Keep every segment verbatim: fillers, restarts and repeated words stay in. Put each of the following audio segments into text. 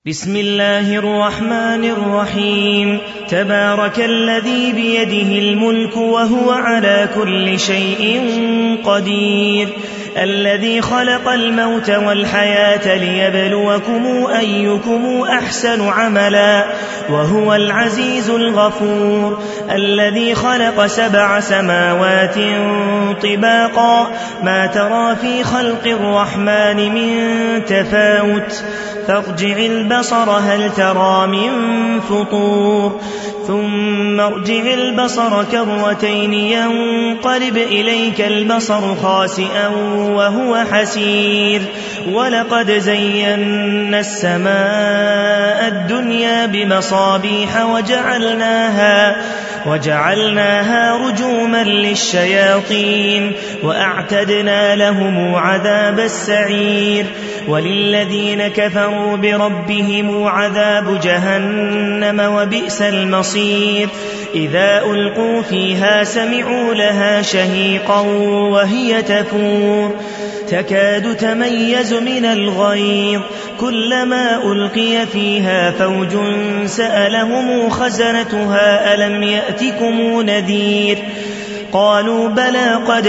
بسم الله الرحمن الرحيم تبارك الذي بيده الملك وهو على كل شيء قدير الذي خلق الموت والحياة ليبلوكم أيكم أحسن عملا وهو العزيز الغفور الذي خلق سبع سماوات طباقا ما ترى في خلق الرحمن من تفاوت فارجع البصر هل ترى من فطور ثم ارجع البصر كرتين ينقلب إليك البصر خاسئا وهو حسير ولقد زينا السماء الدنيا بمصابيح وجعلناها وجعلناها رجوما للشياطين وأعتدنا لهم عذاب السعير وللذين كفروا بربهم عذاب جهنم وبئس المصير إذا ألقوا فيها سمعوا لها شهيقا وهي تفور تكاد تميز من الغيظ كلما ألقي فيها فوج سألهم خزنتها ألم يأتكم نذير قالوا بلى قد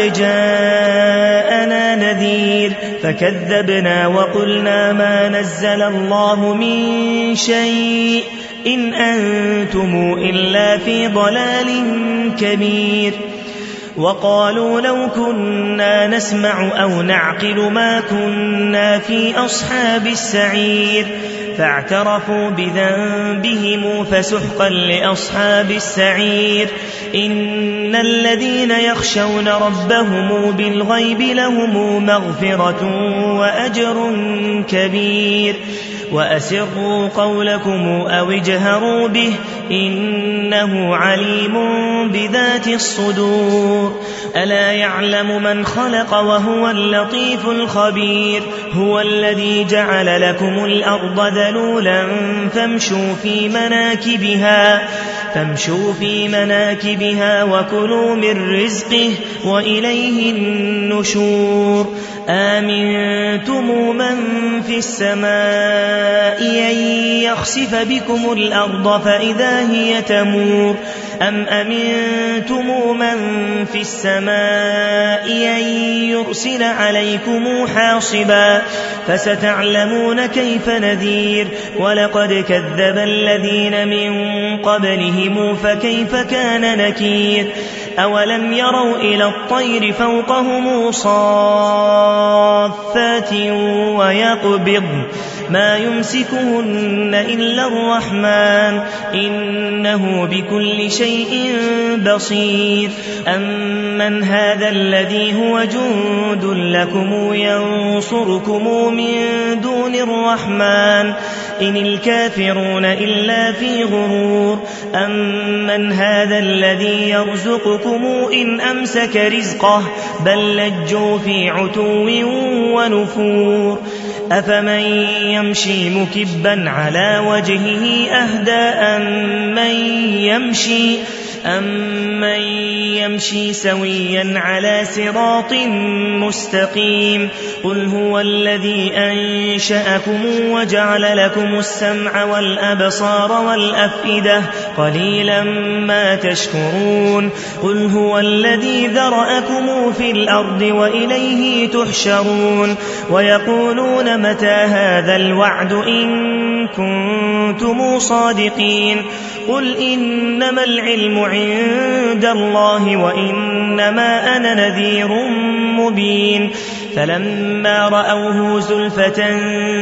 جاءنا نذير فكذبنا وقلنا ما نزل الله من شيء إن أنتم إلا في ضلال كبير وقالوا لو كنا نسمع أو نعقل ما كنا في أصحاب السعير فاعترفوا بذنبهم فسحقا لأصحاب السعير إن الذين يخشون ربهم بالغيب لهم مغفرة وأجر كبير وأسروا قولكم أو اجهروا به إنه عليم بذات الصدور ألا يعلم من خلق وهو اللطيف الخبير هو الذي جعل لكم الأرض ذلولا فامشوا في مناكبها فامشوا في مناكبها وكلوا من رزقه وإليه النشور آمنتم من في السماء أن يخسف بكم الأرض فإذا هي تمور أم أمنتم من في السماء أن يرسل عليكم حاصبا فستعلمون كيف نذير ولقد كذب الذين من قبلهم فكيف كان نكير أولم يروا إلى الطير فوقهم صافات ويقبض ما يمسكهن إلا الرحمن إنه بكل شيء بصير أمن هذا الذي هو جند لكم ينصركم من دون الرحمن إن الكافرون إلا في غرور أمن هذا الذي يرزقكم إن أمسك رزقه بل لجوا في عتو ونفور أفمن يمشي مكبا على وجهه أهدى أمن يمشي أمن يمشي سويا على صراط مستقيم قل هو الذي أنشأكم وجعل لكم السمع والأبصار والأفئدة قليلا ما تشكرون قل هو الذي ذرأكم في الأرض وإليه تحشرون ويقولون متى هذا الوعد إن كنتم صادقين قل إنما العلم عند الله وإنما أنا نذير مبين فلما رأوه زلفة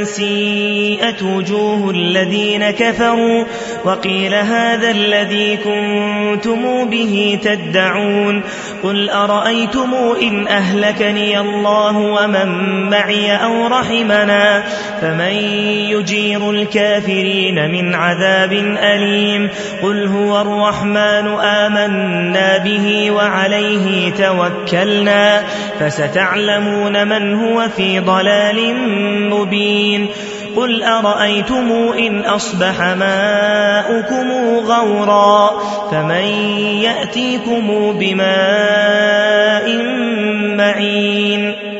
سيئت وجوه الذين كفروا وقيل هذا الذي كنتم به تدعون قل أرأيتم إن أهلكني الله ومن معي أو رحمنا فمن يجير الكافرين من عذاب أليم قل هو الرحمن آمنا به وعليه توكلنا فستعلمون من هو في ضلال مبين قل أرأيتم إن أصبح ماؤكم غورا فمن يأتيكم بماء معين